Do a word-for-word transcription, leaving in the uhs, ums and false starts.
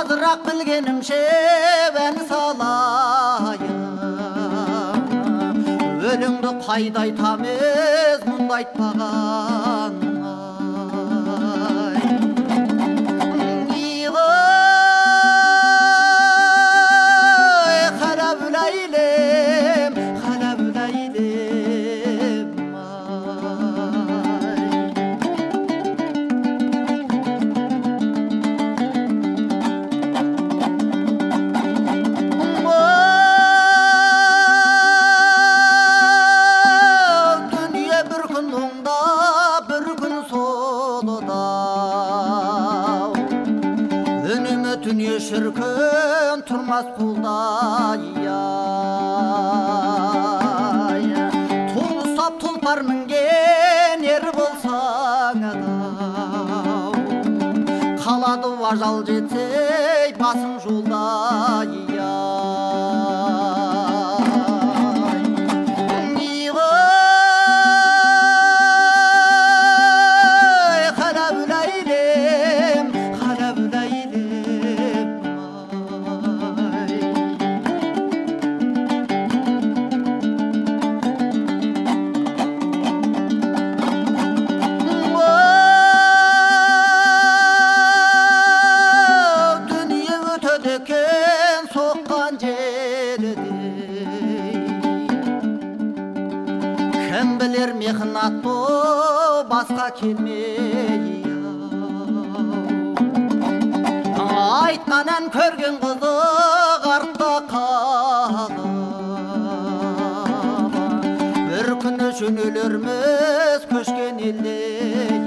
азырақ білгенімше ән салайын. Өлеңді қайда айтамыз мұнда айтпаған. Дүние шіркін тұрмас құлдай, тұлсап тұлпар мінген ер болсаң адау, қалады ажал жетсе басың жолдай. Кім білер мехнатты басқа келмей, айтқан ән көрген қызық артта қалып, бір күні жөнелерміз көшкен елде.